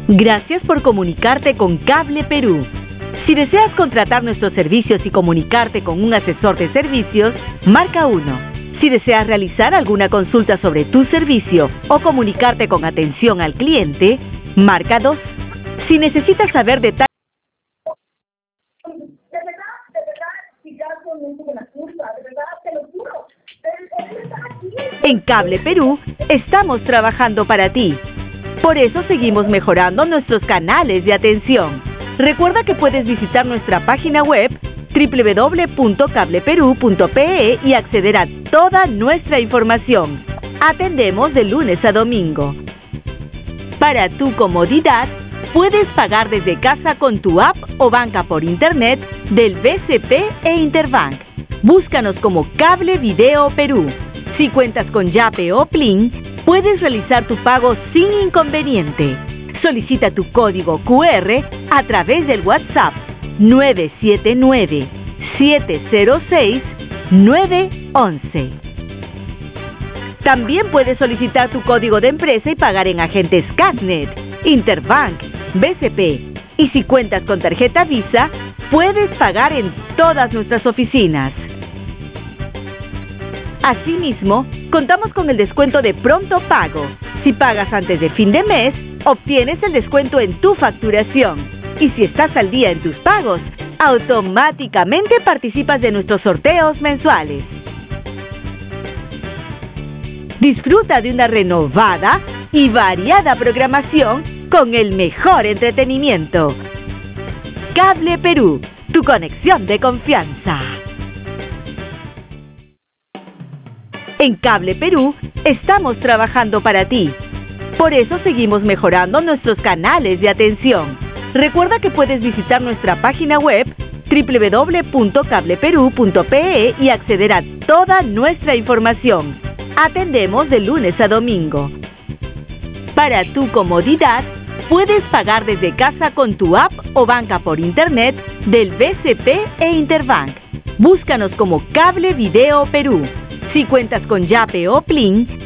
Gracias por comunicarte con Cable Perú. Si deseas contratar nuestros servicios y comunicarte con un asesor de servicios, marca 1. Si deseas realizar alguna consulta sobre tu servicio o comunicarte con atención al cliente, marca 2. Si necesitas saber detalles... De verdad, si ya son muy buenas curvas, de verdad, te lo juro. En Cable Perú, estamos trabajando para ti. Por eso seguimos mejorando nuestros canales de atención. Recuerda que puedes visitar nuestra página web www.cableperu.pe y acceder a toda nuestra información. Atendemos de lunes a domingo. Para tu comodidad, puedes pagar desde casa con tu app o banca por internet del BCP e Interbank. Búscanos como Cable Video Perú. Si cuentas con Yape o Plin, puedes realizar tu pago sin inconveniente. Solicita tu código QR a través del WhatsApp 979-706-911. También puedes solicitar tu código de empresa y pagar en agentes Casnet, Interbank, BCP. Y si cuentas con tarjeta Visa, puedes pagar en todas nuestras oficinas. Asimismo, contamos con el descuento de pronto pago. Si pagas antes de fin de mes, obtienes el descuento en tu facturación. Y si estás al día en tus pagos, automáticamente participas de nuestros sorteos mensuales. Disfruta de una renovada y variada programación con el mejor entretenimiento. Cable Perú, tu conexión de confianza. En Cable Perú, estamos trabajando para ti. Por eso seguimos mejorando nuestros canales de atención. Recuerda que puedes visitar nuestra página web www.cableperu.pe y acceder a toda nuestra información. Atendemos de lunes a domingo. Para tu comodidad, puedes pagar desde casa con tu app o banca por internet del BCP e Interbank. Búscanos como Cable Video Perú. Si cuentas con Yape o Plin,